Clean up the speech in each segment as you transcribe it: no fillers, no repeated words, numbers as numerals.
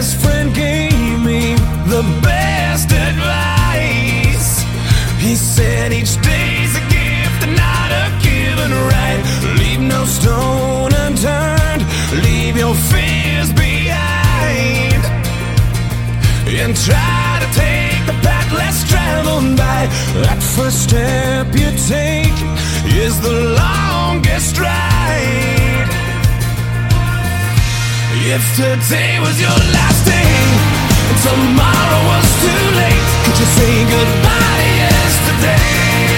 best friend gave me the best advice. He said each day's a gift and not a given right. Leave no stone unturned, leave your fears behind, and try to take the path less traveled by. That first step you take is the longest ride. If today was your last day and tomorrow was too late, could you say goodbye to yesterday?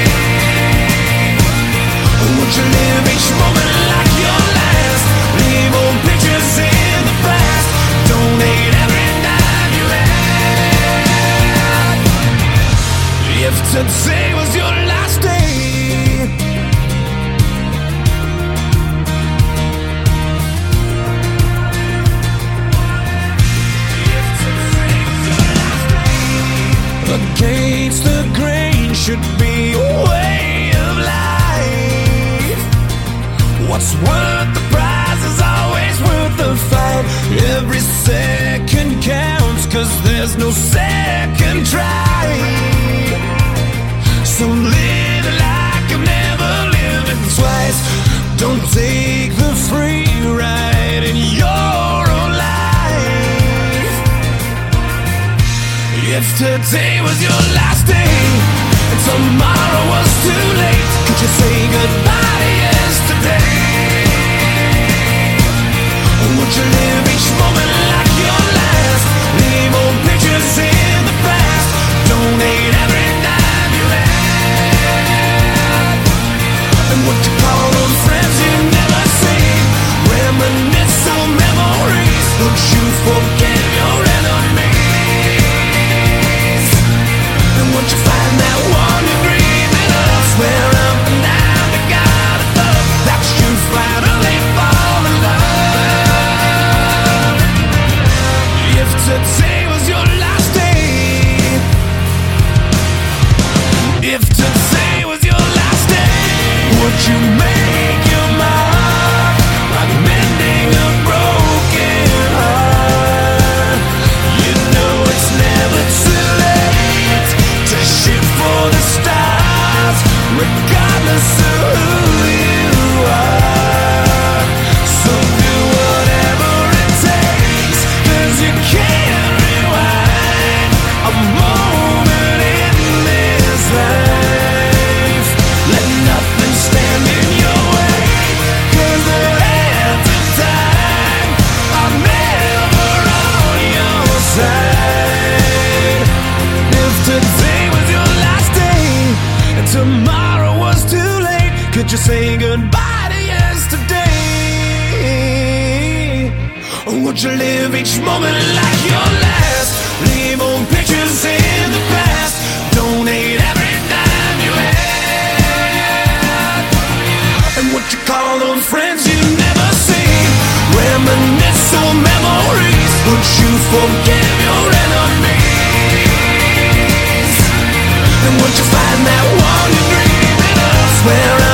Would you live each moment like your last? Leave old pictures in the past, donate every dime you had. If today was your last day, against the grain should be a way of life. What's worth the prize is always worth the fight. Every second counts, 'cause there's no second try. So live like you've never lived it twice. Don't take the free ride in your own life. If today was your last day and tomorrow was too late, could you say goodbye to yesterday? Would you live each moment like your last? Leave old pictures in the past, donate every dime you had. And would you call those friends you never see? Reminisce on memories. Would you forgive your enemies? And would you find that one you're dreaming of? Swear up and down to God above that you finally fall in love. If today was your last day, if today was your last day, would you make your mark like mending a broken heart? You know it's never too late to shoot for the stars, regardless of who you are. So do whatever it takes, 'cause you can't rewind a moment in this life. Let nothing stand in your way, 'cause the hands of time are never on your side. If today was your last day and tomorrow was too late, could you say goodbye to yesterday? Or would you live each moment like your last? Leave old pictures in the past, donate every dime you had. And would you call those friends you never see? Reminisce on memories. Would you forgive your enemies? And would you find that one you're dreaming of? Swear